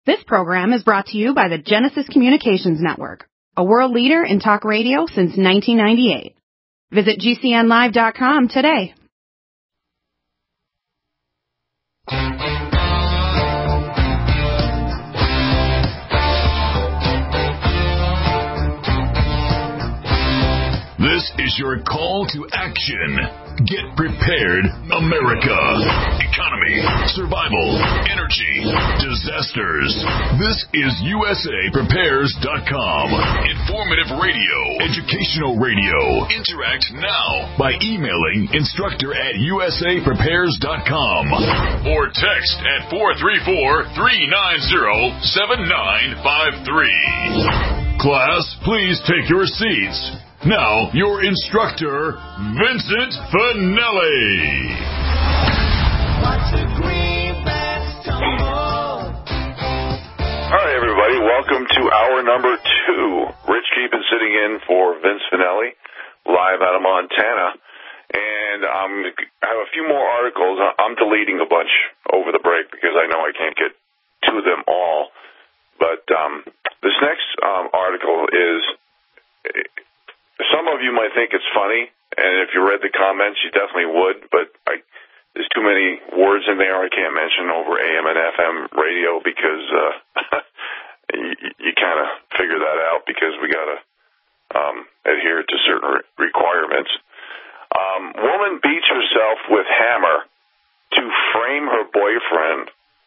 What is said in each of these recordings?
This program is brought to you by the Genesis Communications Network, a world leader in talk radio since 1998. Visit GCNlive.com today. This is your call to action. Get prepared, America. Economy, survival, energy, disasters. This is USAPrepares.com. Informative radio, educational radio. Interact now by emailing instructor@USAPrepares.com or text at 434-390-7953. Class, please take your seats. Now, your instructor, Vincent Finelli. Watch the greenbacks tumble. All right, everybody, welcome to hour number 2. Rich Keepin sitting in for Vince Finelli, live out of Montana. And I have a few more articles. I'm deleting a bunch over the break because I know I can't get to them all. But this next article is... Some of you might think it's funny, and if you read the comments, you definitely would, but there's too many words in there I can't mention over AM and FM radio because you kind of figure that out because we got to adhere to certain requirements. Woman beats herself with hammer to frame her boyfriend,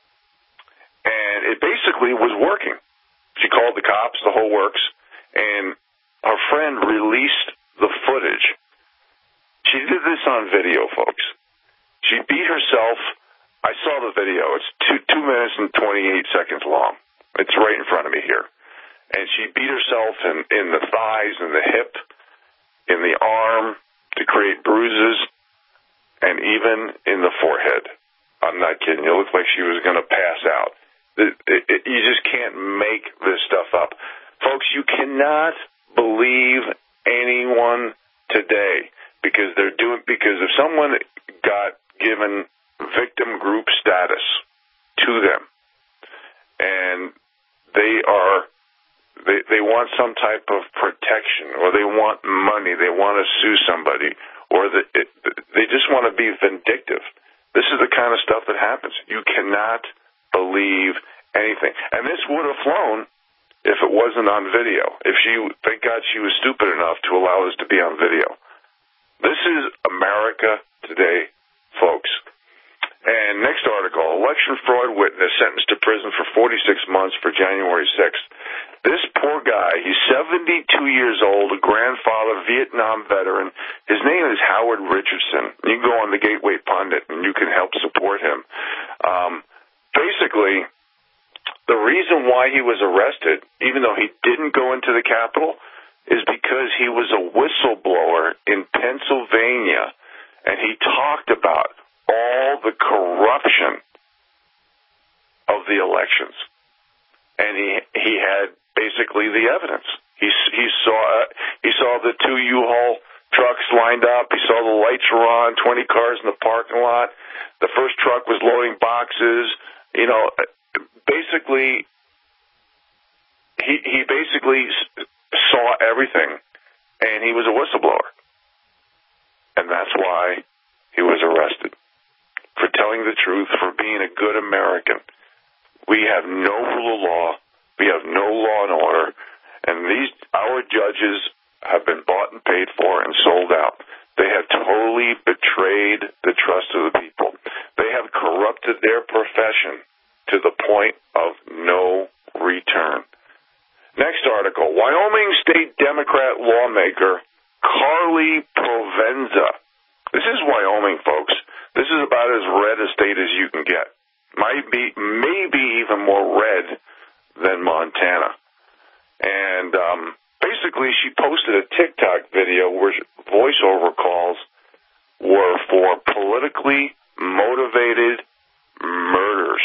and it basically was working. She called the cops, the whole works, and her friend released the footage. She did this on video, folks. She beat herself. I saw the video. It's 2 minutes and 28 seconds long. It's right in front of me here. And she beat herself in the thighs and the hip, in the arm to create bruises, and even in the forehead. I'm not kidding. It looked like she was going to pass out. You just can't make this stuff up. Folks, you cannot believe anyone today because if someone got given victim group status to them and they want some type of protection or they want money, they want to sue somebody, or they just want to be vindictive. This is the kind of stuff that happens. You cannot believe anything. And this would have flown if it wasn't on video. Thank God she was stupid enough to allow this to be on video. This is America today, folks. And next article, election fraud witness sentenced to prison for 46 months for January 6th. This poor guy, he's 72 years old, a grandfather, Vietnam veteran. His name is Howard Richardson. You can go on the Gateway Pundit and you can help support him. Basically, the reason why he was arrested, even though he didn't go into the Capitol, is because he was a whistleblower in Pennsylvania, and he talked about all the corruption of the elections. And he had basically the evidence. He saw the 2 U-Haul trucks lined up. He saw the lights were on, 20 cars in the parking lot. The first truck was loading boxes. Basically, he basically saw everything, and he was a whistleblower. And that's why he was arrested, for telling the truth, for being a good American. We have no rule of law. We have no law and order. And our judges have been bought and paid for and sold out. They have totally betrayed the trust of the people. They have corrupted their profession to the point of no return. Next article, Wyoming State Democrat lawmaker Carly Provenza. This is Wyoming, folks. This is about as red a state as you can get. Maybe even more red than Montana. And basically she posted a TikTok video where voiceover calls were for politically motivated murders.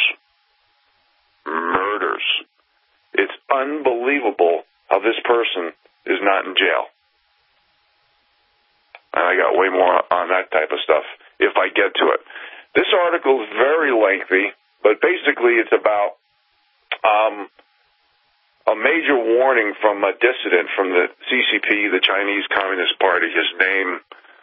It's unbelievable how this person is not in jail. And I got way more on that type of stuff if I get to it. This article is very lengthy, but basically it's about a major warning from a dissident from the CCP, the Chinese Communist Party. His name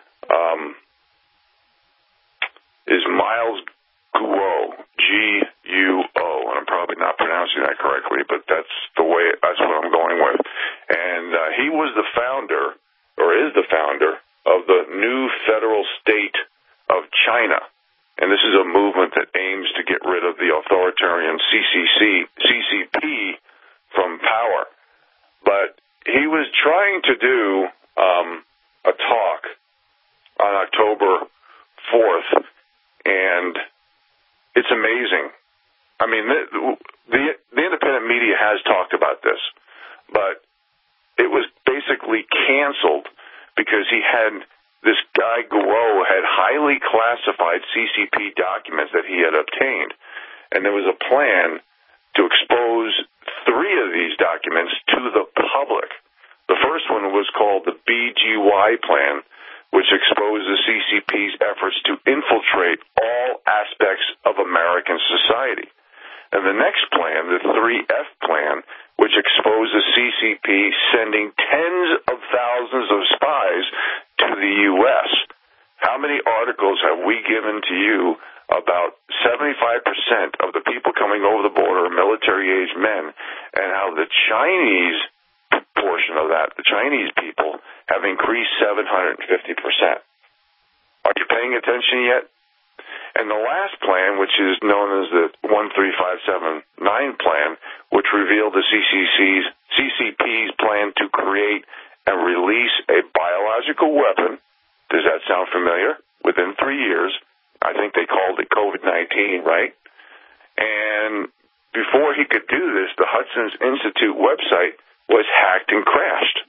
is Miles Guo, G-U-O, and I'm probably not pronouncing that correctly, but that's what I'm going with. And he was the founder, or is the founder, of the new federal state of China. And this is a movement that aims to get rid of the authoritarian CCP from power. But he was trying to do a talk on October 4th, and it's amazing. I mean, the independent media has talked about this, but it was basically canceled because this guy Guo had highly classified CCP documents that he had obtained, and there was a plan to expose 3 of these documents to the public. The first one was called the BGY plan, which exposed the CCP's efforts to infiltrate all aspects of American society. And the next plan, the 3F plan, which exposed the CCP sending tens of thousands of spies to the U.S. How many articles have we given to you about 75% of the people coming over the border are military-aged men, and how the Chinese portion of that, the Chinese people, have increased 750%. Are you paying attention yet? And the last plan, which is known as the 13579 plan, which revealed the CCP's plan to create and release a biological weapon. Does that sound familiar? Within 3 years. I think they called it COVID-19, right? And before he could do this, the Hudson's Institute website was hacked and crashed.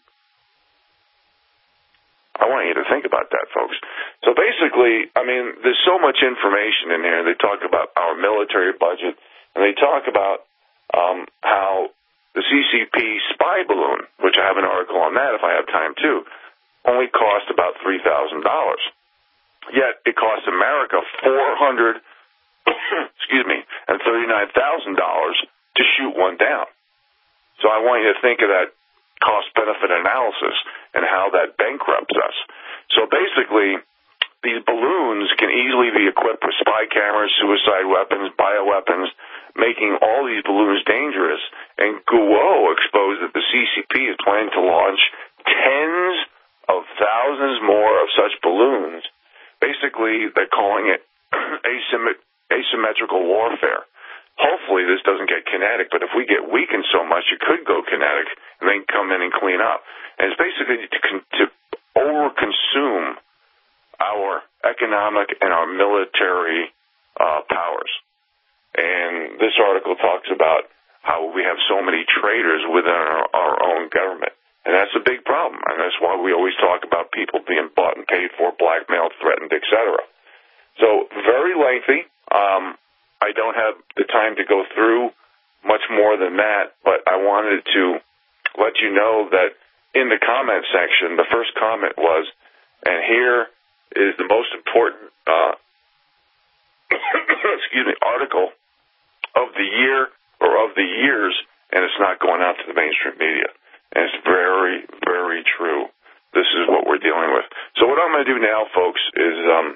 I want you to think about that, folks. So basically, I mean, there's so much information in here. They talk about our military budget, and they talk about how the CCP spy balloon, which I have an article on that if I have time too, only cost about $3,000. Yet it cost America $439,000 to shoot one down. So I want you to think of that cost-benefit analysis and how that bankrupts us. So basically, these balloons can easily be equipped with spy cameras, suicide weapons, bioweapons, making all these balloons dangerous. And Guo exposed that the CCP is planning to launch tens of thousands more of such balloons. Basically, they're calling it asymmetrical warfare. Hopefully this doesn't get kinetic, but if we get weakened so much, it could go kinetic and then come in and clean up. And it's basically to over-consume our economic and our military powers. And this article talks about how we have so many traitors within our own government. And that's a big problem. And that's why we always talk about people being bought and paid for, blackmailed, threatened, etc. So very lengthy. I don't have the time to go through much more than that, but I wanted to let you know that in the comment section, the first comment was, and here is the most important article of the year or of the years, and it's not going out to the mainstream media. And it's very, very true. This is what we're dealing with. So what I'm going to do now, folks, is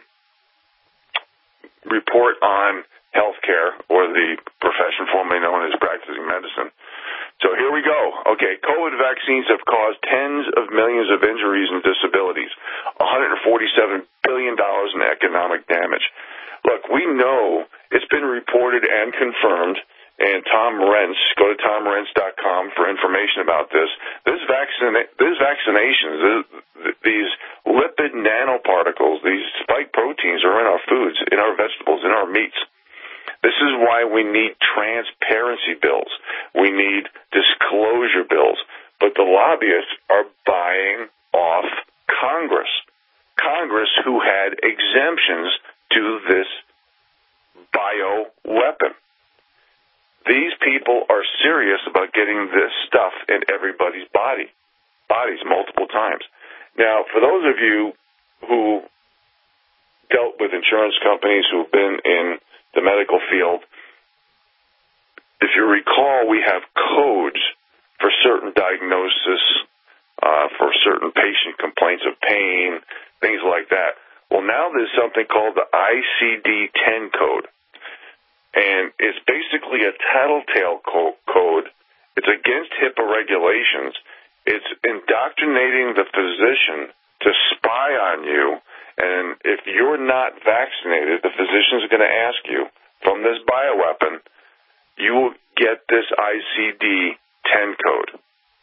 report on healthcare, or the profession formerly known as practicing medicine. So here we go. Okay, COVID vaccines have caused tens of millions of injuries and disabilities, $147 billion in economic damage. Look, we know it's been reported and confirmed, and Tom Rentz, go to tomrentz.com for information about this. These vaccinations, these lipid nanoparticles, these spike proteins are in our foods, in our vegetables, in our meats. This is why we need transparency bills. We need disclosure bills. But the lobbyists are buying off Congress. Congress, who had exemptions to this bioweapon. These people are serious about getting this stuff in everybody's bodies multiple times. Now, for those of you who dealt with insurance companies, who've been in the medical field, if you recall, we have codes for certain diagnosis, for certain patient complaints of pain, things like that. Well, now there's something called the ICD-10 code, and it's basically a tattletale code. It's against HIPAA regulations. It's indoctrinating the physician to spy on you, and if you're not vaccinated, the physician's going to ask you, from this bioweapon, you will get this ICD-10 code.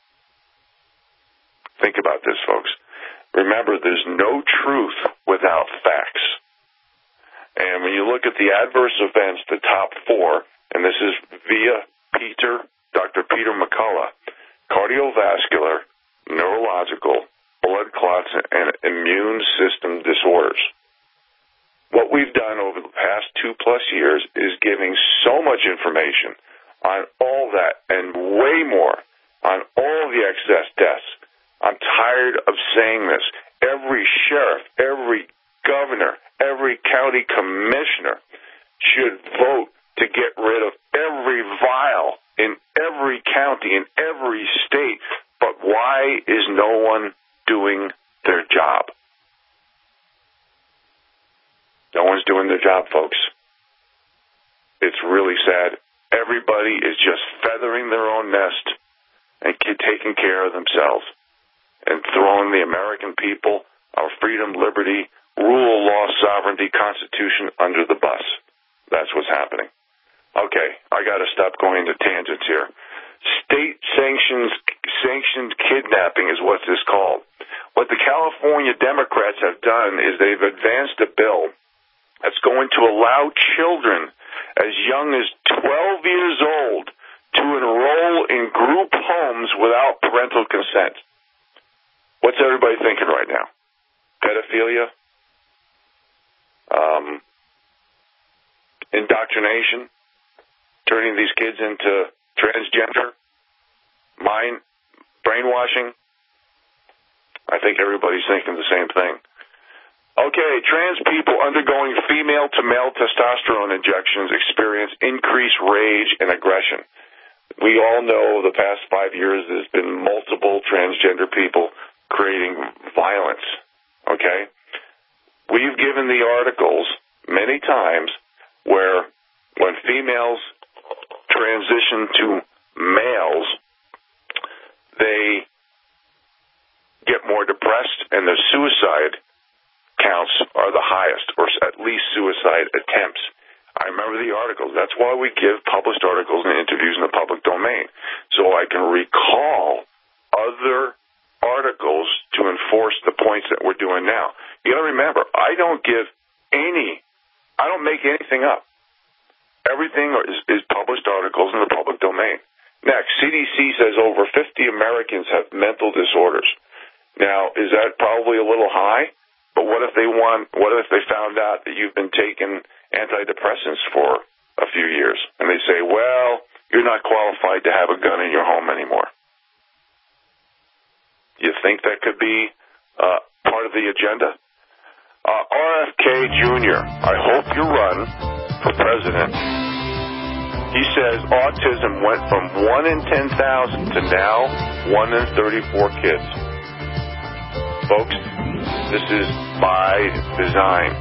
Think about this, folks. Remember, there's no truth without facts. And when you look at the adverse events, the top 4, and this is via Dr. Peter McCullough, cardiovascular, neurological, blood clots, and immune system disorders. What we've done over the past 2+ years is giving so much information on all that and way more on all the excess deaths. I'm tired of saying this. Every sheriff, every governor, every county commissioner should vote to get rid of every vial in every county, in every state. But why is no one doing their job? No one's doing their job, folks. It's really sad. Everybody is just feathering their own nest and taking care of themselves and throwing the American people, our freedom, liberty, rule of law, sovereignty, Constitution under the bus. That's what's happening. Okay, I got to stop going into tangents here. State-sanctioned kidnapping is what this is called. What the California Democrats have done is they've advanced a bill that's going to allow children as young as 12 years old to enroll in group homes without parental consent. What's everybody thinking right now? Pedophilia? Indoctrination? Turning these kids into transgender? Brainwashing? I think everybody's thinking the same thing. Okay, trans people undergoing female-to-male testosterone injections experience increased rage and aggression. We all know the past 5 years there's been multiple transgender people creating violence, okay? We've given the articles many times where when females transition to males, they get more depressed and their suicide counts are the highest, or at least suicide attempts. I remember the articles. That's why we give published articles and interviews in the public domain, so I can recall other articles to enforce the points that we're doing now. You got to remember, I don't make anything up. Everything is published articles in the public domain. Next, CDC says over 50 Americans have mental disorders. Now, is that probably a little high? But what if they found out that you've been taking antidepressants for a few years, and they say, well, you're not qualified to have a gun in your home anymore? You think that could be part of the agenda? RFK Jr., I hope you run for president. He says autism went from 1 in 10,000 to now 1 in 34 kids. Folks, this is by design.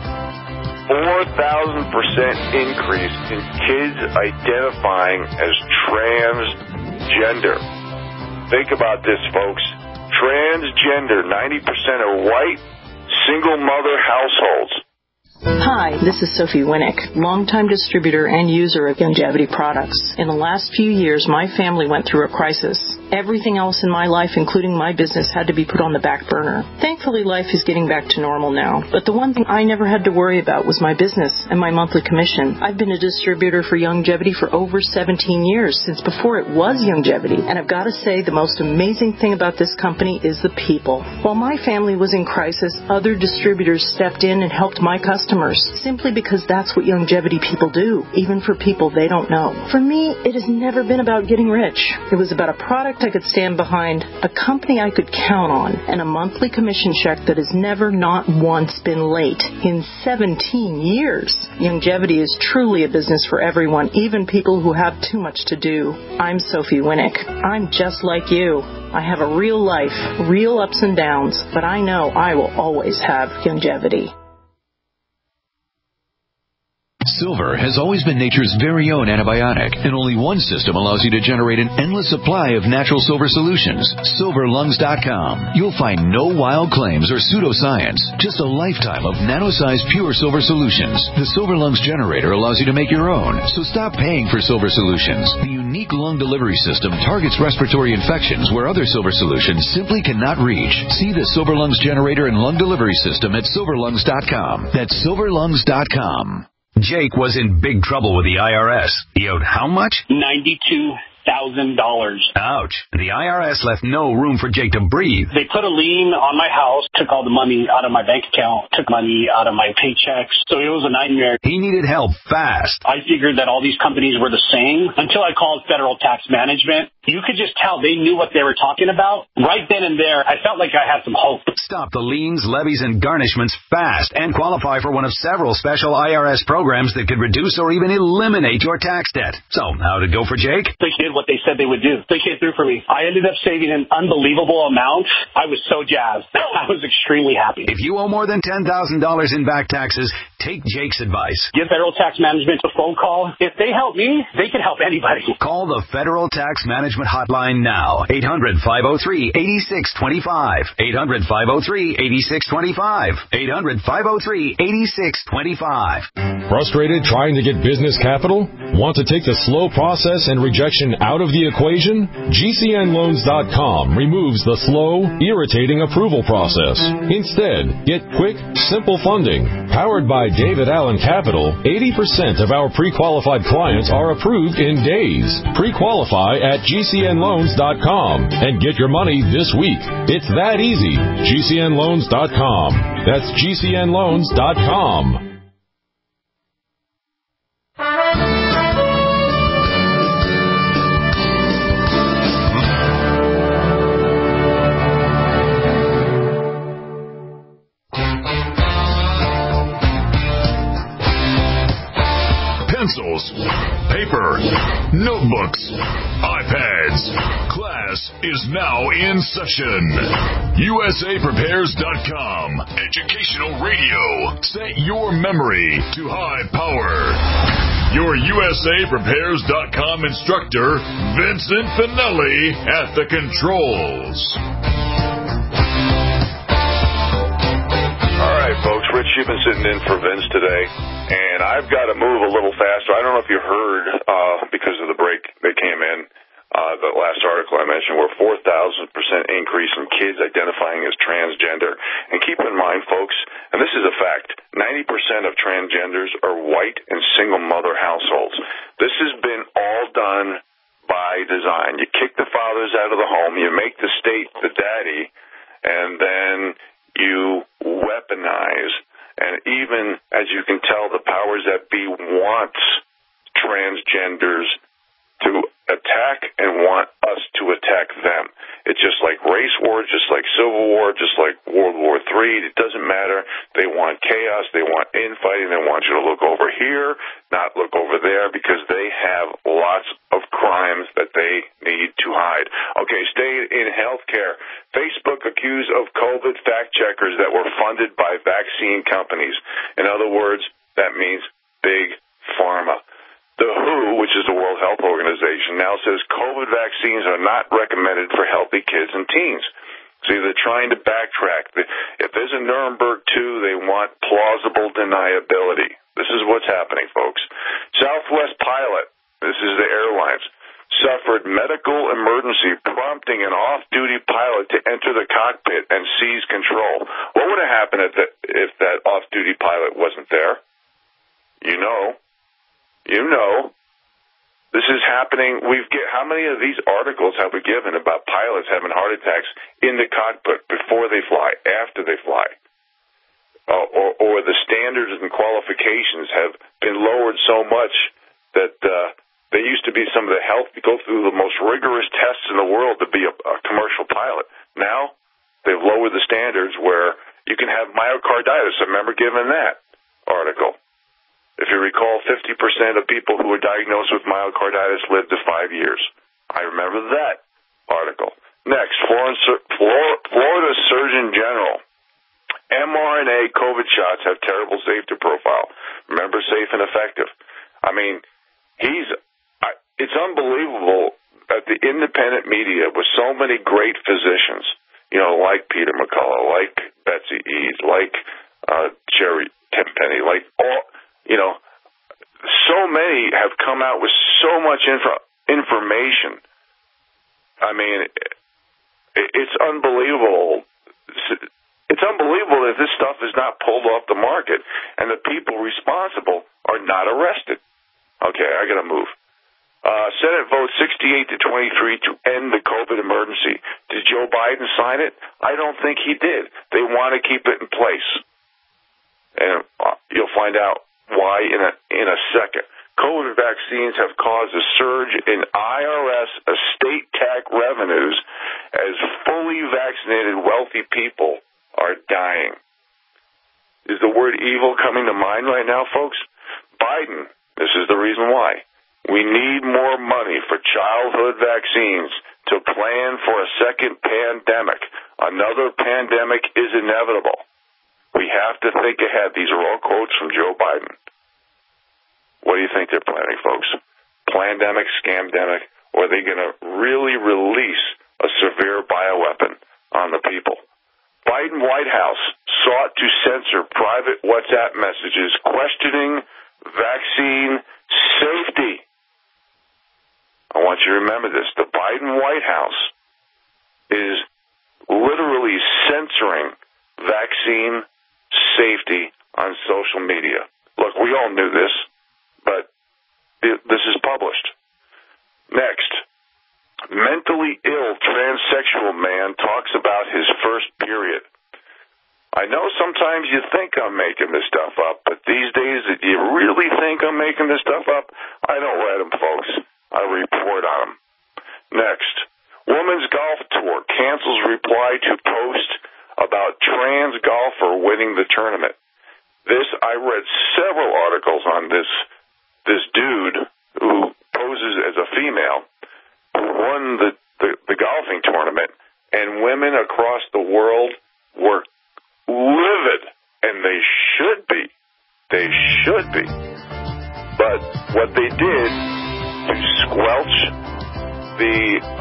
4,000% increase in kids identifying as transgender. Think about this, folks. Transgender, 90% are white, single mother households. Hi, this is Sophie Winnick, longtime distributor and user of Youngevity products. In the last few years, my family went through a crisis. Everything else in my life, including my business, had to be put on the back burner. Thankfully, life is getting back to normal now. But the one thing I never had to worry about was my business and my monthly commission. I've been a distributor for Youngevity for over 17 years, since before it was Youngevity. And I've got to say, the most amazing thing about this company is the people. While my family was in crisis, other distributors stepped in and helped my customers, simply because that's what Youngevity people do, even for people they don't know. For me, it has never been about getting rich. It was about a product product I could stand behind, a company I could count on, and a monthly commission check that has never not once been late in 17 years. Youngevity is truly a business for everyone, even people who have too much to do. I'm Sophie Winnick. I'm just like you. I have a real life, real ups and downs, but I know I will always have Youngevity. Silver has always been nature's very own antibiotic, and only one system allows you to generate an endless supply of natural silver solutions. SilverLungs.com. You'll find no wild claims or pseudoscience, just a lifetime of nano-sized pure silver solutions. The Silver Lungs generator allows you to make your own, so stop paying for silver solutions. The unique lung delivery system targets respiratory infections where other silver solutions simply cannot reach. See the Silver Lungs generator and lung delivery system at SilverLungs.com. That's SilverLungs.com. Jake was in big trouble with the IRS. He owed how much? $92,000. Ouch. The IRS left no room for Jake to breathe. They put a lien on my house, took all the money out of my bank account, took money out of my paychecks. So it was a nightmare. He needed help fast. I figured that all these companies were the same until I called Federal Tax Management. You could just tell they knew what they were talking about. Right then and there, I felt like I had some hope. Stop the liens, levies, and garnishments fast and qualify for one of several special IRS programs that could reduce or even eliminate your tax debt. So, how did it go for Jake? They did what they said they would do. They came through for me. I ended up saving an unbelievable amount. I was so jazzed. I was extremely happy. If you owe more than $10,000 in back taxes, take Jake's advice. Give Federal Tax Management a phone call. If they help me, they can help anybody. Call the Federal Tax Management Hotline now. 800-503-8625. 800-503-8625. 800-503-8625. Frustrated trying to get business capital? Want to take the slow process and rejection out of the equation? GCNLoans.com removes the slow, irritating approval process. Instead, get quick, simple funding. Powered by David Allen Capital, 80% of our pre-qualified clients are approved in days. Pre-qualify at GCNLoans.com and get your money this week. It's that easy. GCNLoans.com. That's GCNLoans.com. Pencils, paper, notebooks, iPads. Class is now in session. USAPrepares.com. Educational radio. Set your memory to high power. Your USAPrepares.com instructor, Vincent Finelli, at the controls. All right, folks. Rich, you've been sitting in for Vince today, and I've got to move a little faster. I don't know if you heard, because of the break that came in, the last article I mentioned, where 4,000% increase in kids identifying as transgender. And keep in mind, folks, and this is a fact, 90% of transgenders are white and single mother households. This has been all done by design. You kick the fathers out of the home, you make the state the daddy, and then you weaponize. And even, as you can tell, the powers that be wants transgenders to attack and want us to attack them. It's just like race war, just like Civil War, just like World War III. It doesn't matter. They want chaos. They want infighting. They want you to look over here, not look over there, because they have lots of crimes that they need to hide. Okay, stay in healthcare. Facebook accused of COVID fact checkers that were funded by vaccine companies. In other words, that means big pharma. The WHO, which is the World Health Organization, now says COVID vaccines are not recommended for healthy kids and teens. See, they're trying to backtrack. If there's a Nuremberg 2, they want plausible deniability. This is what's happening, folks. Southwest pilot, this is the airlines, suffered medical emergency, prompting an off-duty pilot to enter the cockpit and seize control. What would have happened if that off-duty pilot wasn't there? You know. This is happening. How many of these articles have we given about pilots having heart attacks in the cockpit before they fly, after they fly? Or the standards and qualifications have been lowered so much that They used to be some of the health, go through the most rigorous tests in the world to be a commercial pilot. Now, they've lowered the standards where you can have myocarditis. I remember giving that article. If you recall, 50% of people who were diagnosed with myocarditis lived to 5 years. I remember that article. Next, Florida Surgeon General. mRNA COVID shots have terrible safety profile. Remember, safe and effective. I mean, it's unbelievable that the independent media with so many great physicians, like Peter McCullough, like Betsy Eads, like Jerry Tenpenny, like all, so many have come out with so much information. I mean, it's unbelievable. It's unbelievable that this stuff is not pulled off the market and the people responsible are not arrested. Okay, I got to move. Senate votes 68 to 23 to end the COVID emergency. Did Joe Biden sign it? I don't think he did. They want to keep it in place. And you'll find out why in a second. COVID vaccines have caused a surge in IRS estate tax revenues as fully vaccinated wealthy people are dying. Is the word evil coming to mind right now, folks? Biden, this is the reason why. We need more money for childhood vaccines to plan for a second pandemic. Another pandemic is inevitable. We have to think ahead. These are all quotes from Joe Biden. What do you think they're planning, folks? Plandemic, scamdemic, or are they going to really release a severe bioweapon on the people? Biden White House sought to censor private WhatsApp messages questioning vaccine safety. I want you to remember this. The Biden White House is literally censoring vaccine safety on social media. Look, we all knew this, but this is published. Next, mentally ill transsexual man talks about his first period. I know sometimes you think I'm making this stuff up, but these days, do you really think I'm making this stuff up? I don't read them, folks. I report on them. Next, women's golf tour cancels reply to post about trans golfer winning the tournament. I read several articles on this dude who poses as a female who won the golfing tournament, and women across the world were livid, and they should be. They should be. But what they did to squelch the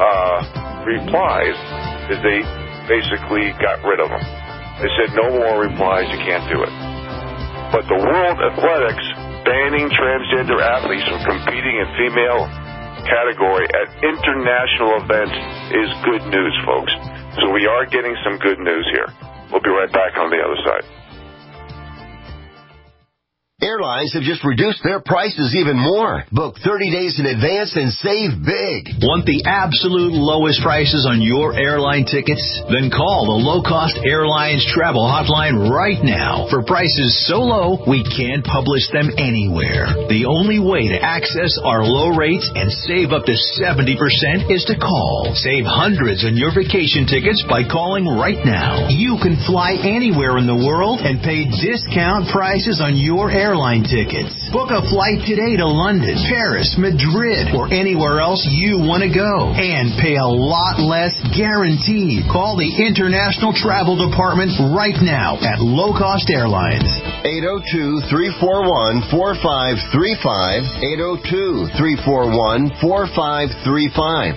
replies is they basically got rid of them. They said no more replies, you can't do it. But the World Athletics banning transgender athletes from competing in female category at international events is good news, folks. So we are getting some good news here. We'll be right back on the other side. Airlines have just reduced their prices even more. Book 30 days in advance and save big. Want the absolute lowest prices on your airline tickets? Then call the Low Cost Airlines Travel Hotline right now. For prices so low, we can't publish them anywhere. The only way to access our low rates and save up to 70% is to call. Save hundreds on your vacation tickets by calling right now. You can fly anywhere in the world and pay discount prices on your airline tickets. Book a flight today to London, Paris, Madrid, or anywhere else you want to go and pay a lot less guaranteed. Call the International Travel Department right now at Low Cost Airlines. 802-341-4535. 802-341-4535.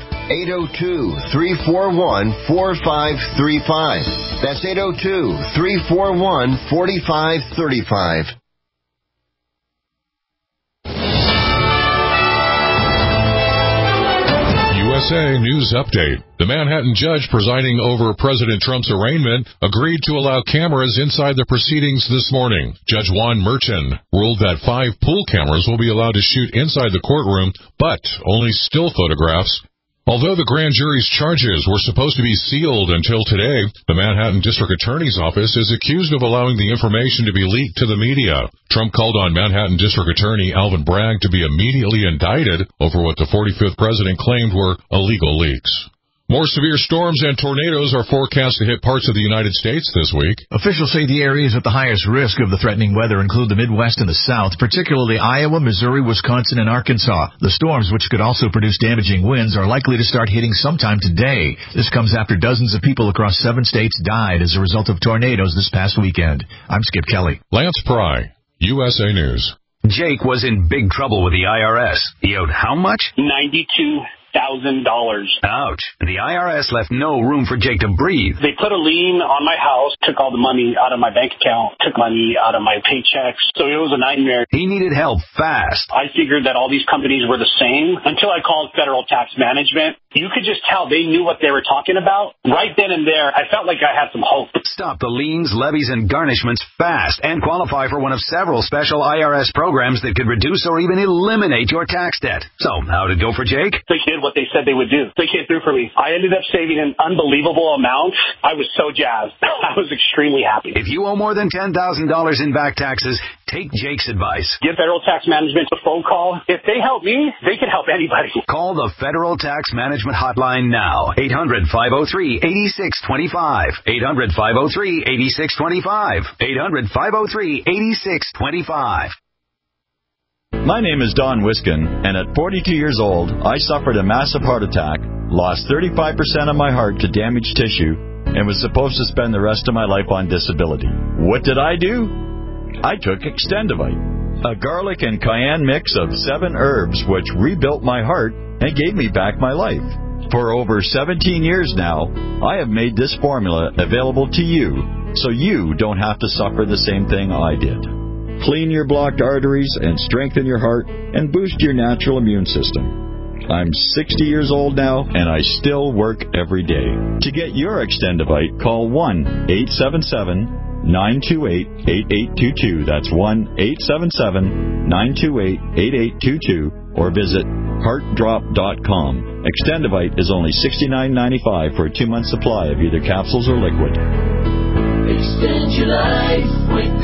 802-341-4535. That's 802-341-4535. USA News Update. The Manhattan judge presiding over President Trump's arraignment agreed to allow cameras inside the proceedings this morning. Judge Juan Merchan ruled that 5 pool cameras will be allowed to shoot inside the courtroom, but only still photographs. Although the grand jury's charges were supposed to be sealed until today, the Manhattan District Attorney's Office is accused of allowing the information to be leaked to the media. Trump called on Manhattan District Attorney Alvin Bragg to be immediately indicted over what the 45th president claimed were illegal leaks. More severe storms and tornadoes are forecast to hit parts of the United States this week. Officials say the areas at the highest risk of the threatening weather include the Midwest and the South, particularly Iowa, Missouri, Wisconsin, and Arkansas. The storms, which could also produce damaging winds, are likely to start hitting sometime today. This comes after dozens of people across 7 states died as a result of tornadoes this past weekend. I'm Skip Kelly. Lance Pry, USA News. Jake was in big trouble with the IRS. He owed how much? $92,000. Ouch. The IRS left no room for Jake to breathe. They put a lien on my house, took all the money out of my bank account, took money out of my paychecks. So it was a nightmare. He needed help fast. I figured that all these companies were the same until I called Federal Tax Management. You could just tell they knew what they were talking about. Right then and there, I felt like I had some hope. Stop the liens, levies, and garnishments fast and qualify for one of several special IRS programs that could reduce or even eliminate your tax debt. So, how'd it go for Jake? They did what they said they would do. They came through for me. I ended up saving an unbelievable amount. I was so jazzed. I was extremely happy. If you owe more than $10,000 in back taxes, take Jake's advice. Give Federal Tax Management a phone call. If they help me, they can help anybody. Call the Federal Tax Management Hotline now. 800-503-8625. 800-503-8625. 800-503-8625. My name is Don Wiskin, and at 42 years old, I suffered a massive heart attack, lost 35% of my heart to damaged tissue, and was supposed to spend the rest of my life on disability. What did I do? I took Extendivite, a garlic and cayenne mix of 7 herbs which rebuilt my heart and gave me back my life. For over 17 years now, I have made this formula available to you, so you don't have to suffer the same thing I did. Clean your blocked arteries and strengthen your heart and boost your natural immune system. I'm 60 years old now, and I still work every day. To get your Extendivite, call 1-877-928-8822. That's 1-877-928-8822, or visit heartdrop.com. Extendivite is only $69.95 for a 2-month supply of either capsules or liquid. Extend your life with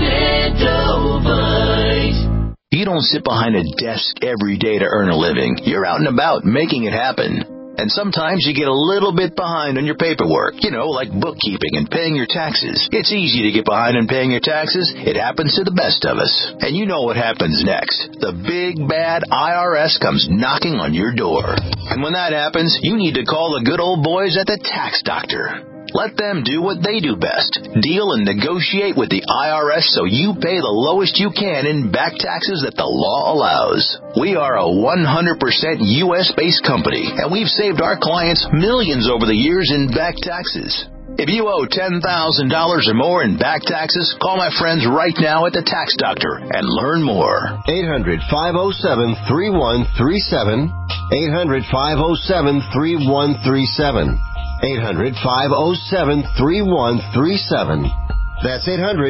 Extendivite. You don't sit behind a desk every day to earn a living. You're out and about making it happen. And sometimes you get a little bit behind on your paperwork, like bookkeeping and paying your taxes. It's easy to get behind on paying your taxes. It happens to the best of us. And you know what happens next. The big, bad IRS comes knocking on your door. And when that happens, you need to call the good old boys at the Tax Doctor. Let them do what they do best. Deal and negotiate with the IRS so you pay the lowest you can in back taxes that the law allows. We are a 100% U.S.-based company, and we've saved our clients millions over the years in back taxes. If you owe $10,000 or more in back taxes, call my friends right now at the Tax Doctor and learn more. 800-507-3137. 800-507-3137. 800-507-3137. That's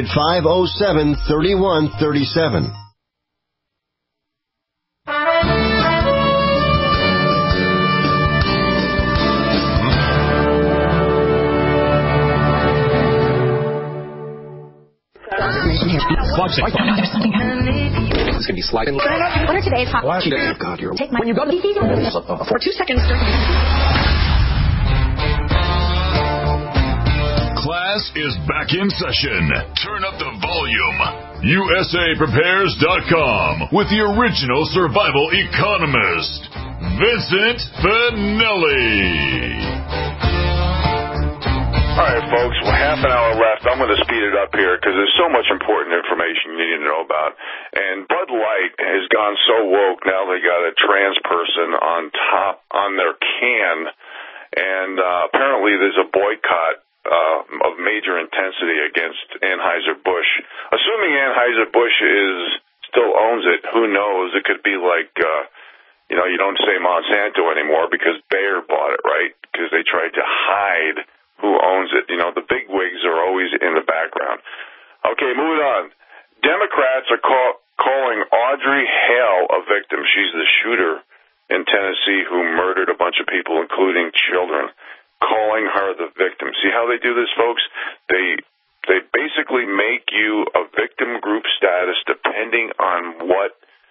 800-507-3137. This is going to be sliding. What are today's hot? God, take my, when you go to the for 2 seconds. Class is back in session. Turn up the volume. USAPrepares.com with the original survival economist, Vincent Finelli. All right, folks, well, half an hour left. I'm going to speed it up here because there's so much important information you need to know about. And Bud Light has gone so woke, now they got a trans person on their can. And apparently there's a boycott of major intensity against Anheuser-Busch. Assuming Anheuser-Busch still owns it, who knows? It could be like, you don't say Monsanto anymore because Bayer bought it, right? Because they tried to hide who owns it. The big wigs are always in the background. Okay, moving on. Democrats are calling Audrey Hale a victim. She's the shooter in Tennessee who murdered a bunch of people, including children, calling her the victim. See how they do this, folks? They basically make you a victim group status depending on what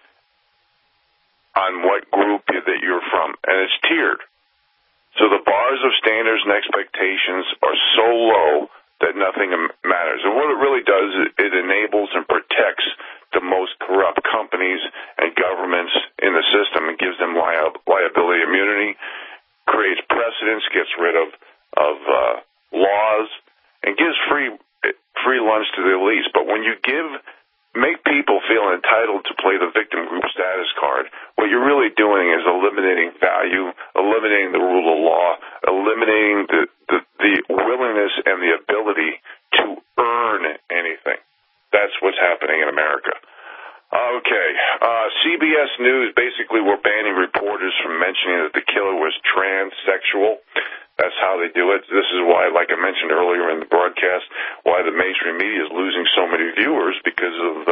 group that you're from, and it's tiered. So the bars of standards and expectations are so low that nothing matters. And what it really does is it enables and protects the most corrupt companies and governments in the system and gives them liability immunity, creates precedents, gets rid of laws, and gives free lunch to the elites. But when you make people feel entitled to play the victim group status card, what you're really doing is eliminating value, eliminating the rule of law, eliminating the willingness and the ability to earn anything. That's what's happening in America. Okay, CBS News, basically we're banning reporters from mentioning that the killer was transsexual. That's how they do it. This is why, like I mentioned earlier in the broadcast, why the mainstream media is losing so many viewers, because of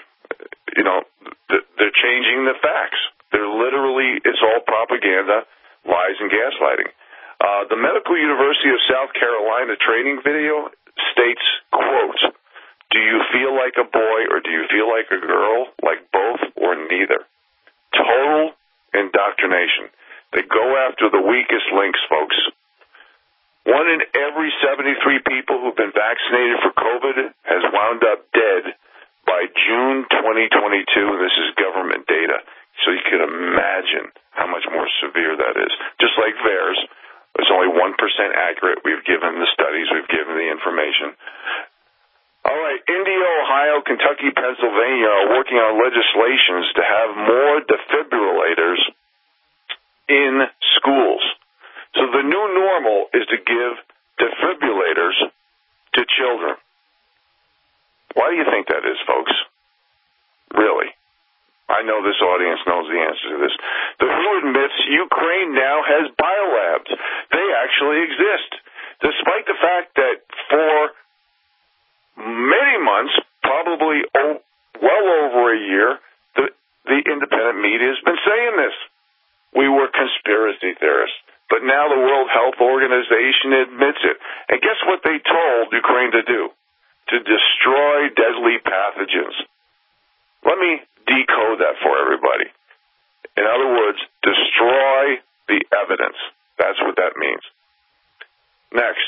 they're changing the facts. They're literally, it's all propaganda, lies, and gaslighting. The Medical University of South Carolina training video states, quote, "Do you feel like a boy or do you feel like a girl? Like both or neither?" Total indoctrination. They go after the weakest links, folks. 1 in every 73 people who've been vaccinated for COVID has wound up dead by June 2022, and this is government data. So you can imagine how much more severe that is. Just like VAERS, it's only 1% accurate. We've given the studies, we've given the information. All right, India, Ohio, Kentucky, Pennsylvania are working on legislations to have more defibrillators in schools. So the new normal is to give defibrillators to children. Why do you think that is, folks? Really? I know this audience knows the answer to this. The WHO admits Ukraine now has biolabs. They actually exist, despite the fact that for many months, probably well over a year, the independent media has been saying this. We were conspiracy theorists. But now the World Health Organization admits it. And guess what they told Ukraine to do? To destroy deadly pathogens. Let me decode that for everybody. In other words, destroy the evidence. That's what that means. Next.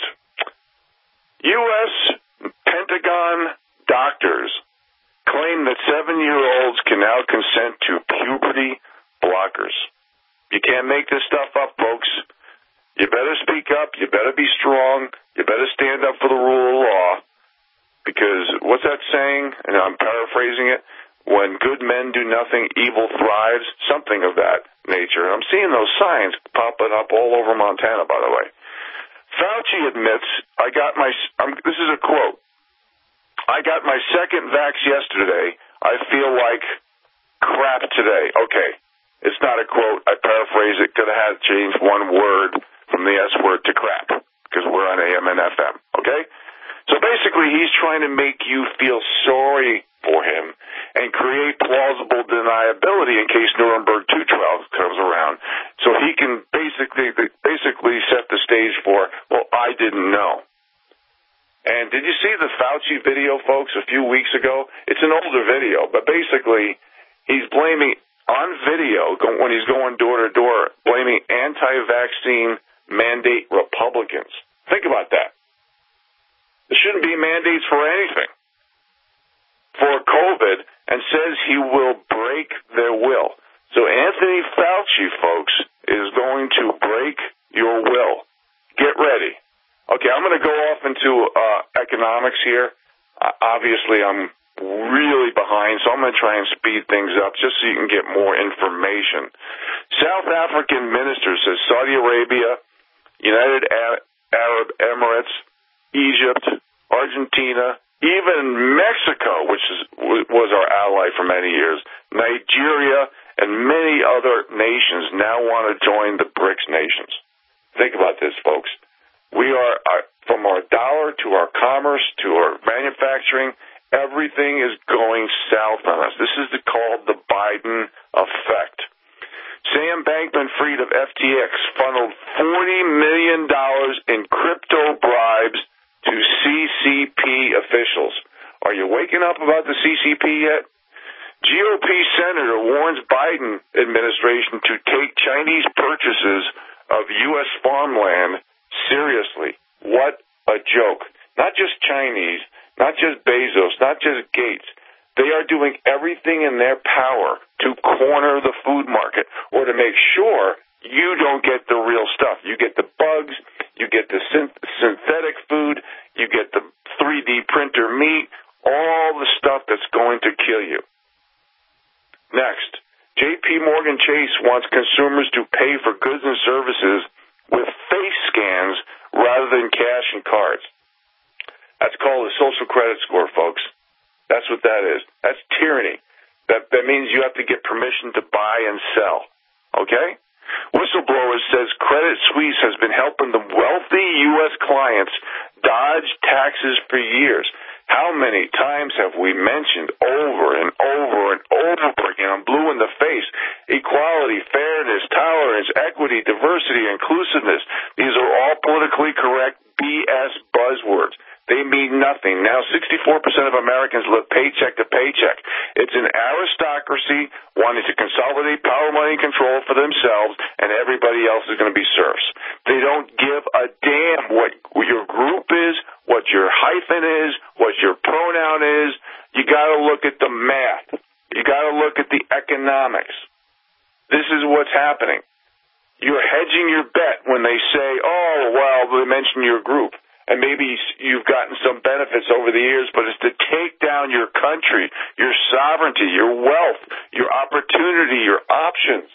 U.S. Pentagon doctors claim that 7-year-olds can now consent to puberty blockers. You can't make this stuff up, folks. You better speak up. You better be strong. You better stand up for the rule of law. Because what's that saying? And I'm paraphrasing it. When good men do nothing, evil thrives. Something of that nature. I'm seeing those signs popping up all over Montana, by the way. Fauci admits, this is a quote, "I got my second vax yesterday. I feel like crap today." Okay. It's not a quote. I paraphrase it. Could have had to change one word from the S word to crap, because we're on AM and FM. Okay? So basically, he's trying to make you feel sorry for him and create plausible deniability in case Nuremberg 2 trial comes around. So he can basically set the stage for, well, I didn't know. And did you see the Fauci video, folks, a few weeks ago? It's an older video, but basically he's blaming, on video, when he's going door to door, blaming anti-vaccine mandate Republicans. Think about that. There shouldn't be mandates for anything. For COVID, and says he will break their will. So Anthony Fauci, folks, is going to break your will. Get ready. Okay, I'm going to go off into economics here. Obviously, I'm really behind, so I'm going to try and speed things up just so you can get more information. South African minister says Saudi Arabia, United Arab Emirates, Egypt, Argentina, even Mexico, which was our ally for many years, Nigeria, and many other nations now want to join the BRICS nations. Think about this, folks. We are, from our dollar to our commerce to our manufacturing, everything is going south on us. This is called the Biden effect. Sam Bankman-Fried of FTX funneled $40 million in crypto bribes to CCP officials. Are you waking up about the CCP yet? GOP senator warns Biden administration to take Chinese purchases of U.S. farmland seriously. What a joke. Not just Chinese, not just Bezos, not just Gates. They are doing everything in their power to corner the food market or to make sure you don't get the real stuff. You get the bugs, you get the synthetic food, you get the 3D printer meat, all the stuff that's going to kill you. Next, J.P. Morgan Chase wants consumers to pay for goods and services with face scans rather than cash and cards. That's called a social credit score, folks. That's what that is. That's tyranny. That means you have to get permission to buy and sell. Okay? Whistleblower says Credit Suisse has been helping the wealthy U.S. clients dodge taxes for years. How many times have we mentioned over and over and over again, I'm blue in the face, equality, fairness, tolerance, equity, diversity, inclusiveness. These are all politically correct BS buzzwords. They mean nothing. Now 64% of Americans live paycheck to paycheck. It's an aristocracy wanting to consolidate power, money, and control for themselves, and everybody else is going to be serfs. They don't give a damn what your group is, what your hyphen is, what your pronoun is. You got to look at the math. You got to look at the economics. This is what's happening. You're hedging your bet when they say, oh, well, they mention your group. And maybe you've gotten some benefits over the years, but it's to take down your country, your sovereignty, your wealth, your opportunity, your options.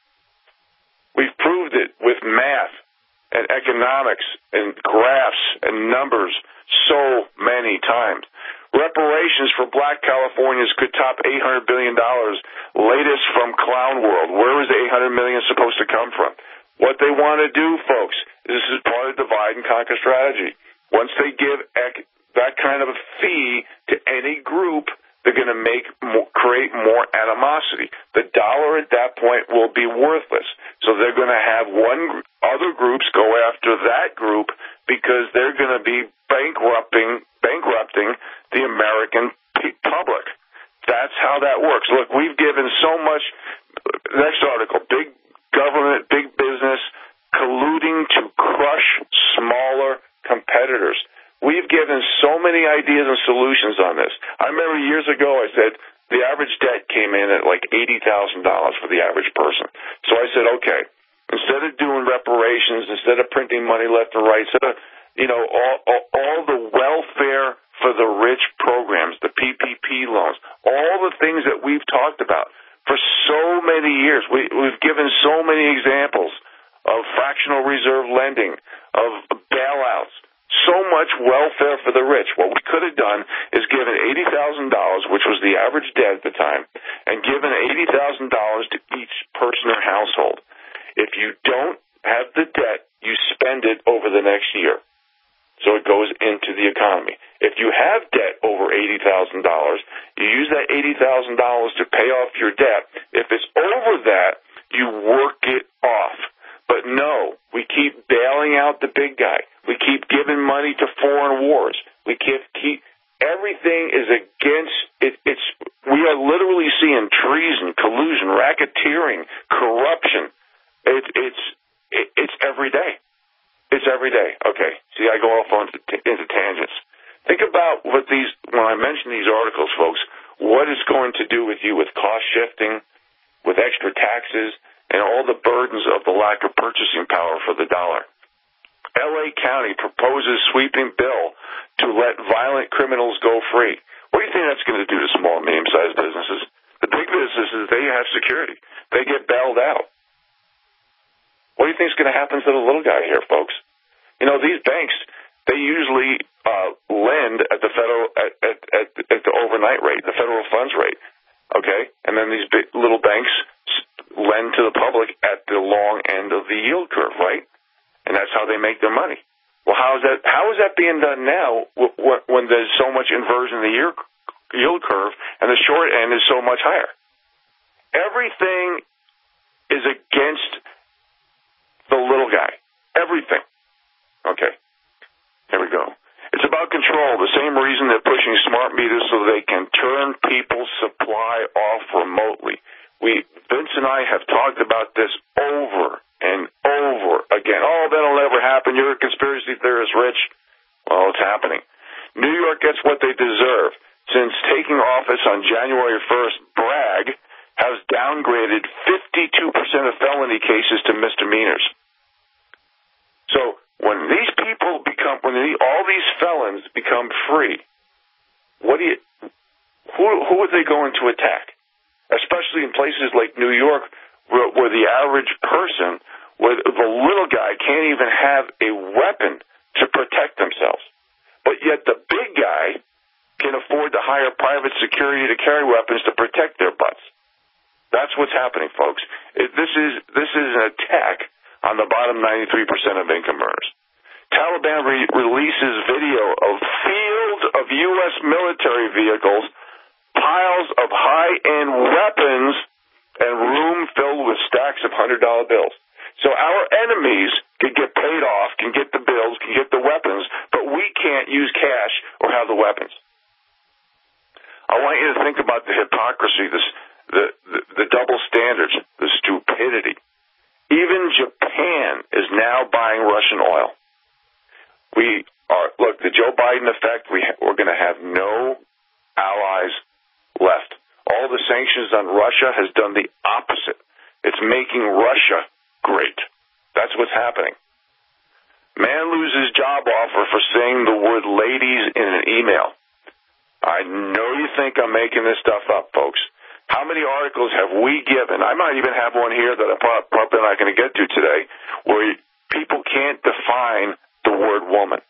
We've proved it with math and economics and graphs and numbers so many times. Reparations for black Californians could top $800 billion, latest from Clown World. Where is the $800 million supposed to come from? What they want to do, folks, this is part of the divide and conquer strategy. Once they give that kind of a fee to any group, they're going to create more animosity. The dollar at that point will be worthless. So they're going to have other groups go after that group because they're going to be bankrupting the American public. That's how that works. Look, we've given so much. Next article, big government, big business colluding to crush smaller competitors. We've given so many ideas and solutions on this. I remember years ago I said the average debt came in at like $80,000 for the average person. So I said, okay, instead of doing reparations, instead of printing money left and right, instead of, all the welfare for the rich programs, the PPP loans, all the things that we've talked about for so many years. We've given so many examples of fractional reserve lending, of bailouts, so much welfare for the rich. What we could have done is given $80,000, which was the average debt at the time, and given $80,000 to each person or household. If you don't have the debt, you spend it over the next year. So it goes into the economy. If you have debt over $80,000, you use that $80,000 to pay off your debt. If it's over that, you work it off. But no, we keep bailing out the big guy. We keep giving money to foreign wars. We keep everything is against it. We are literally seeing treason, collusion, racketeering, corruption. It's every day. It's every day. Okay. See, I go off into tangents. Think about when I mention these articles, folks, what it's going to do with you with cost shifting, with extra taxes, and all the burdens of the lack of purchasing power for the dollar. L.A. County proposes sweeping bill to let violent criminals go free. What do you think that's going to do to small and medium-sized businesses? The big businesses, they have security. They get bailed out. What do you think is going to happen to the little guy here, folks? These banks, they usually lend at the at the overnight rate, the federal funds rate, okay? And then these big little banks lend to the public at the long end of the yield curve, right? And that's how they make their money. Well, how is that being done now when there's so much inversion in the yield curve and the short end is so much higher? Everything is against the little guy. Everything. Okay. Here we go. It's about control, the same reason they're pushing smart meters so they can turn people's supply off remotely. Vince and I have talked about this over and over again. Oh, that'll never happen. You're a conspiracy theorist, Rich. Well, it's happening. New York gets what they deserve. Since taking office on January 1st, Bragg has downgraded 52% of felony cases to misdemeanors. So when these people all these felons become free, who are they going to attack? Especially in places like New York, where the average person, where the little guy can't even have a weapon to protect themselves. But yet the big guy can afford to hire private security to carry weapons to protect their butts. That's what's happening, folks. This is an attack on the bottom 93% of income earners. Taliban releases video of fields of U.S. military vehicles, piles of high-end weapons, and room filled with stacks of $100 bills. So our enemies can get paid off, can get the bills, can get the weapons, but we can't use cash or have the weapons. I want you to think about the hypocrisy, the double standards, the stupidity. Even Japan is now buying Russian oil. Look, the Joe Biden effect, we're going to have no allies left. All the sanctions on Russia has done the opposite. It's making Russia great. That's what's happening. Man loses job offer for saying the word ladies in an email. I know you think I'm making this stuff up, folks. How many articles have we given? I might even have one here that I'm probably not going to get to today, where people can't define the word woman.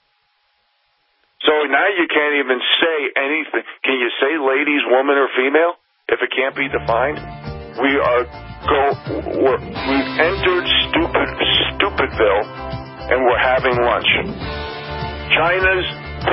So now you can't even say anything. Can you say ladies, woman, or female if it can't be defined? We've entered Stupidville, and we're having lunch. China's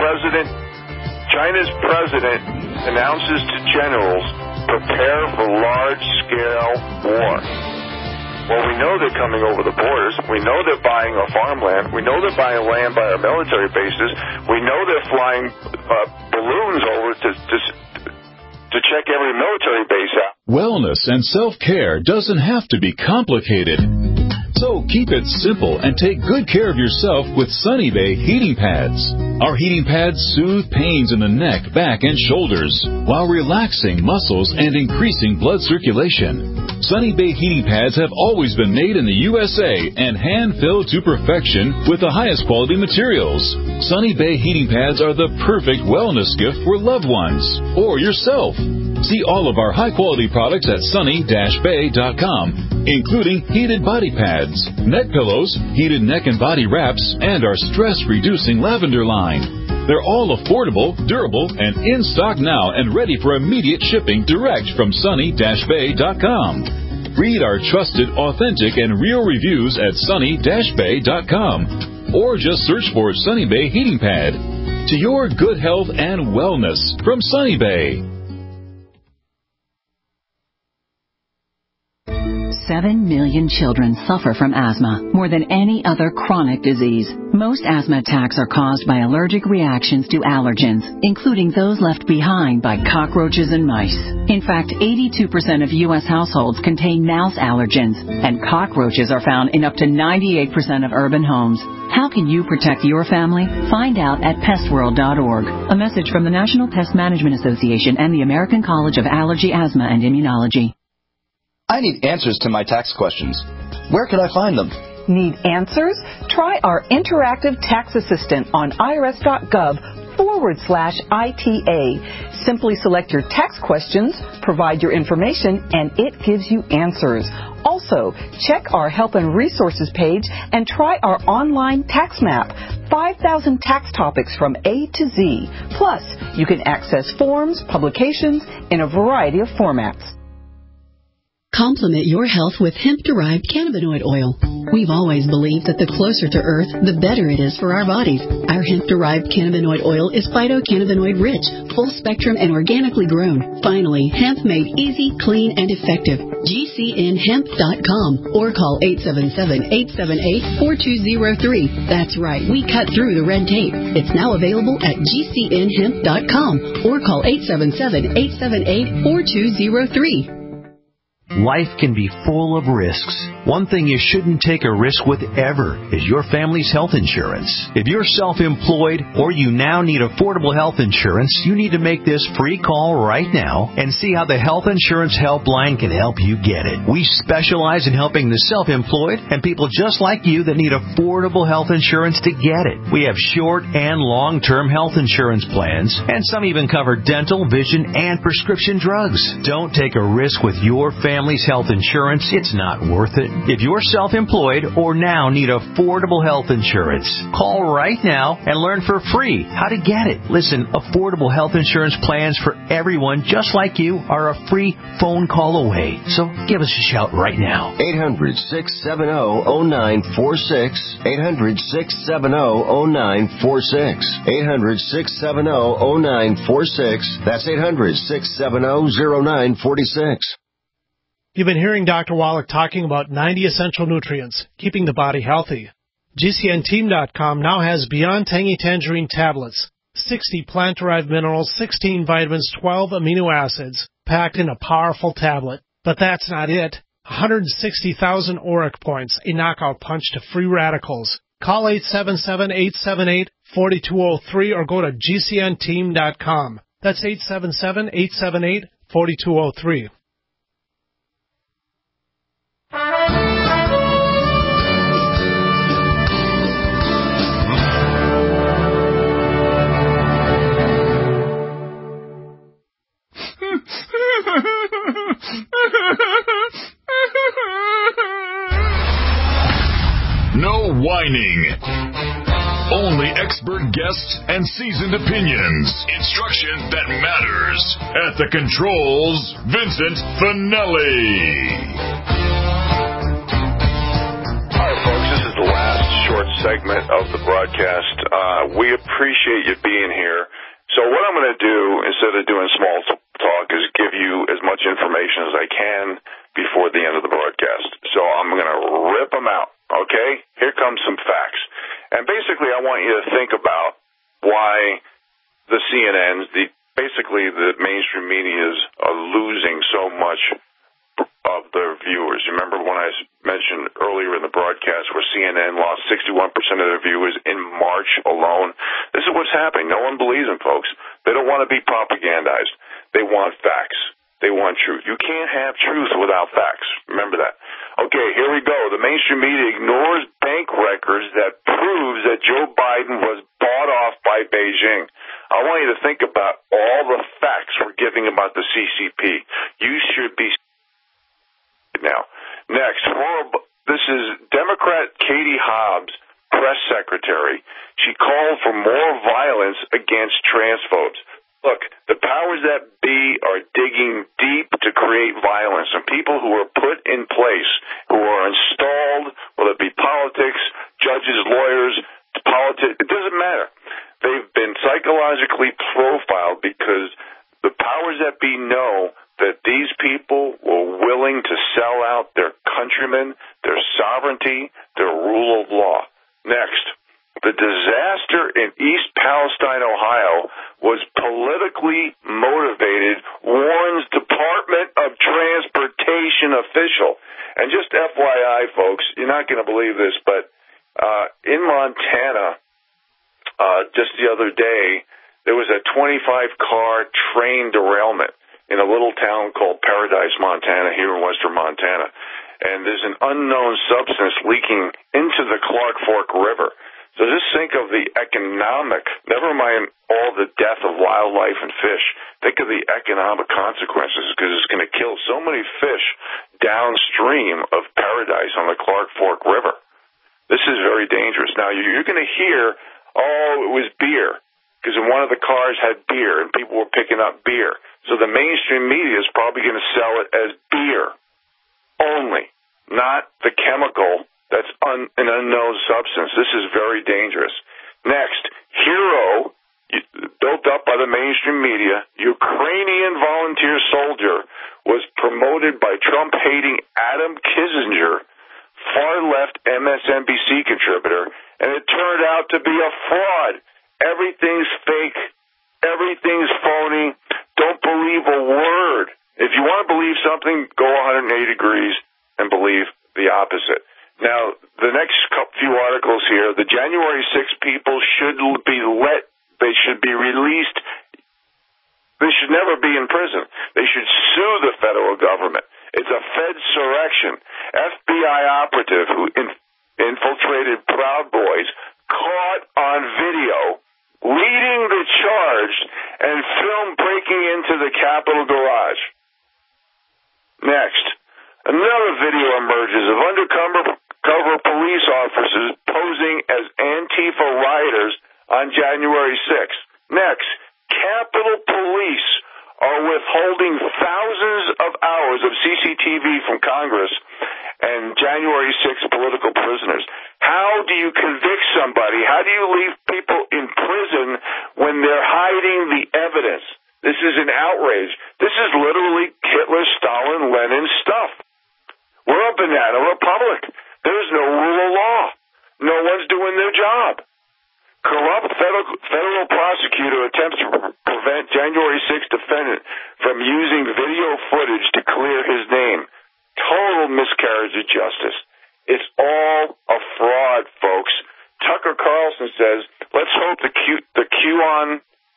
president announces to generals, prepare for large-scale war. Well, we know they're coming over the borders. We know they're buying our farmland. We know they're buying land by our military bases. We know they're flying balloons over to check every military base out. Wellness and self-care doesn't have to be complicated. So keep it simple and take good care of yourself with Sunny Bay heating pads. Our heating pads soothe pains in the neck, back, and shoulders while relaxing muscles and increasing blood circulation. Sunny Bay heating pads have always been made in the USA and hand-filled to perfection with the highest quality materials. Sunny Bay heating pads are the perfect wellness gift for loved ones or yourself. See all of our high-quality products at sunny-bay.com, including heated body pads, neck pillows, heated neck and body wraps, and our stress-reducing lavender line. They're all affordable, durable, and in stock now and ready for immediate shipping direct from sunny-bay.com. Read our trusted, authentic, and real reviews at sunny-bay.com, or just search for Sunny Bay Heating Pad. To your good health and wellness from Sunny Bay. 7 million children suffer from asthma, more than any other chronic disease. Most asthma attacks are caused by allergic reactions to allergens, including those left behind by cockroaches and mice. In fact, 82% of U.S. households contain mouse allergens, and cockroaches are found in up to 98% of urban homes. How can you protect your family? Find out at pestworld.org. A message from the National Pest Management Association and the American College of Allergy, Asthma, and Immunology. I need answers to my tax questions. Where can I find them? Need answers? Try our interactive tax assistant on irs.gov/ITA. Simply select your tax questions, provide your information, and it gives you answers. Also, check our Help and Resources page and try our online tax map. 5,000 tax topics from A to Z. Plus, you can access forms, publications in a variety of formats. Complement your health with hemp-derived cannabinoid oil. We've always believed that the closer to Earth, the better it is for our bodies. Our hemp-derived cannabinoid oil is phytocannabinoid-rich, full-spectrum, and organically grown. Finally, hemp made easy, clean, and effective. GCNhemp.com or call 877-878-4203. That's right, we cut through the red tape. It's now available at GCNhemp.com or call 877-878-4203. Life can be full of risks. One thing you shouldn't take a risk with ever is your family's health insurance. If you're self-employed or you now need affordable health insurance, you need to make this free call right now and see how the Health Insurance Helpline can help you get it. We specialize in helping the self-employed and people just like you that need affordable health insurance to get it. We have short and long-term health insurance plans, and some even cover dental, vision, and prescription drugs. Don't take a risk with your family's health insurance. It's not worth it. If you're self-employed or now need affordable health insurance, call right now and learn for free how to get it. Listen, affordable health insurance plans for everyone just like you are a free phone call away. So give us a shout right now. 800-670-0946. 800-670-0946. 800-670-0946. That's 800-670-0946. You've been hearing Dr. Wallach talking about 90 essential nutrients, keeping the body healthy. GCNteam.com now has Beyond Tangy Tangerine tablets, 60 plant-derived minerals, 16 vitamins, 12 amino acids, packed in a powerful tablet. But that's not it. 160,000 ORAC points, a knockout punch to free radicals. Call 877-878-4203 or go to GCNteam.com. That's 877-878-4203. No whining. Only expert guests and seasoned opinions. Instruction that matters. At the controls, Vincent Finelli. All right, folks, this is the last short segment of the broadcast. We appreciate you being here. So what I'm going to do, instead of doing small talk, is give you as much information as I can before the end of the broadcast. So I'm going to rip them out, okay? Here comes some facts. And basically I want you to think about why the CNNs, basically the mainstream medias, are losing so much of their viewers. You remember when I mentioned earlier in the broadcast where CNN lost 61% of their viewers in March alone? This is what's happening. No one believes them, folks. They don't want to be propagandized. They want facts. They want truth. You can't have truth without facts. Remember that. Okay, here we go. The mainstream media ignores bank records that proves that Joe Biden was bought off by Beijing. I want you to think about all the facts we're giving about the CCP. You should be now. Next, this is Democrat Katie Hobbs, press secretary. She called for more violence against transphobes. Look, the powers that be are digging deep to create violence, and people who are put in place, who are installed, whether it be politics, judges, lawyers, politics, it doesn't matter. They've been psychologically profiled because the powers that be know that these people were willing to sell out their countrymen, their sovereignty, their rule of law. Next, the disaster in East Palestine, Ohio, was politically motivated, warns Department of Transportation official. And just FYI, folks, you're not going to believe this, but in Montana, just the other day, there was a 25-car train derailment in a little town called Paradise, Montana, here in western Montana. And there's an unknown substance leaking into the Clark Fork River. So just think of the economic, never mind all the death of wildlife and fish, think of the economic consequences because it's going to kill so many fish downstream of Paradise on the Clark Fork River. This is very dangerous. Now, you're going to hear, oh, it was beer, because one of the cars had beer and people were picking up beer. So the mainstream media is probably going to sell it as beer. only, not the chemical that's an unknown substance. This is very dangerous. Next, Hero, built up by the mainstream media, Ukrainian volunteer soldier, was promoted by Trump-hating Adam Kinzinger, far-left MSNBC contributor, and it turned out to be a fraud. Everything's fake. Everything's phony. Don't believe a word. If you want to believe something, go 180 degrees and believe the opposite. Now, the next few articles here, the January 6 people should be they should be released. They should never be in prison. They should sue the federal government. It's a Fedsurrection. FBI operative who infiltrated Proud Boys, caught on video, leading the charge, and filmed breaking into the Capitol garage. Next, another video emerges of undercover police officers posing as Antifa rioters on January 6th. Next, Capitol Police are withholding thousands of hours of CCTV from Congress and January 6th political prisoners. How do you convict somebody? How do you leave people in prison when they're hiding the evidence? This is an outrage. This is literally Hitler, Stalin, Lenin stuff. We're a banana republic. There's no rule of law. No one's doing their job. Corrupt federal prosecutor attempts to prevent January 6th defendant from using video footage to clear his name. Total miscarriage of justice. It's all a fraud, folks. Tucker Carlson says, let's hope the QAnon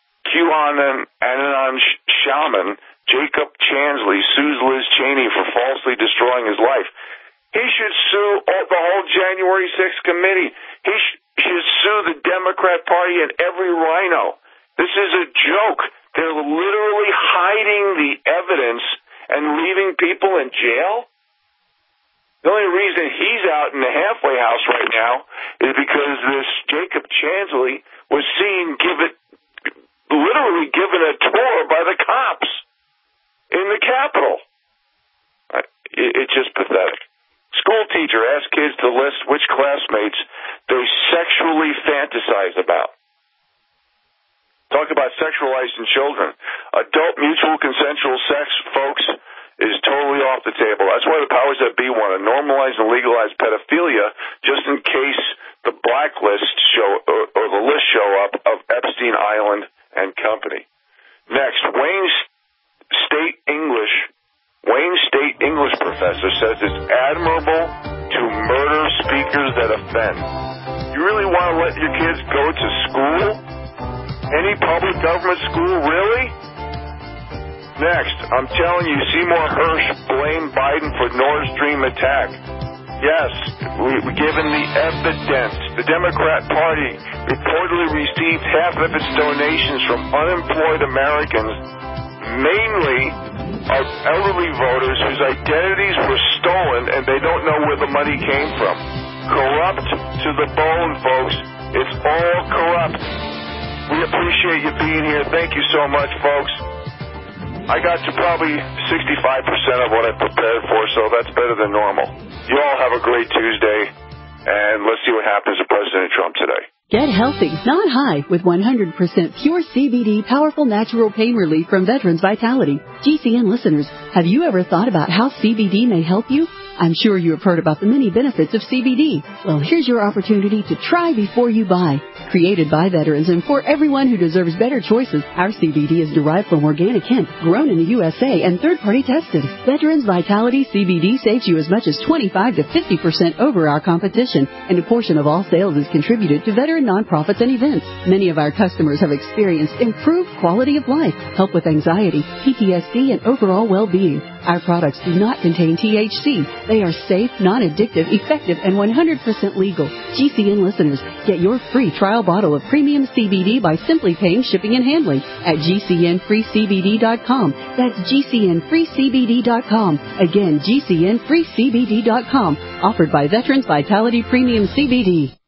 shaman Jacob Chansley sues Liz Cheney for falsely destroying his life. He should sue the whole January 6th committee. He should sue the Democrat Party and every rhino. This is a joke. They're literally hiding the evidence and leaving people in jail. The only reason he's out in the halfway house right now is because this Jacob Chansley was seen literally given a tour by the cops in the Capitol. It's just pathetic. School teacher asks kids to list which classmates they sexually fantasize about. Talk about sexualizing children. Adult mutual consensual sex, folks, is totally off the table. That's why the powers that be want to normalize and legalize pedophilia, just in case the blacklist or the list show up of Epstein Island and company. Next, Wayne State English professor says it's admirable to murder speakers that offend. You really want to let your kids go to school? Any public government school, really? Next, I'm telling you, Seymour Hersh blamed Biden for Nord Stream attack. Yes, we're given the evidence. The Democrat Party reportedly received half of its donations from unemployed Americans, mainly are elderly voters whose identities were stolen and they don't know where the money came from. Corrupt to the bone, folks. It's all corrupt. We appreciate you being here. Thank you so much, folks. I got to probably 65% of what I prepared for, so that's better than normal. You all have a great Tuesday, and let's see what happens to President Trump today. Get healthy, not high, with 100% pure CBD powerful natural pain relief from Veterans Vitality. GCN listeners, have you ever thought about how CBD may help you? I'm sure you have heard about the many benefits of CBD. Well, here's your opportunity to try before you buy. Created by veterans and for everyone who deserves better choices, our CBD is derived from organic hemp, grown in the USA, and third-party tested. Veterans Vitality CBD saves you as much as 25 to 50% over our competition, and a portion of all sales is contributed to veteran nonprofits and events. Many of our customers have experienced improved quality of life, help with anxiety, PTSD, and overall well-being. Our products do not contain THC. They are safe, non-addictive, effective, and 100% legal. GCN listeners, get your free trial bottle of premium CBD by simply paying shipping and handling at GCNFreeCBD.com. That's GCNFreeCBD.com. Again, GCNFreeCBD.com. Offered by Veterans Vitality Premium CBD.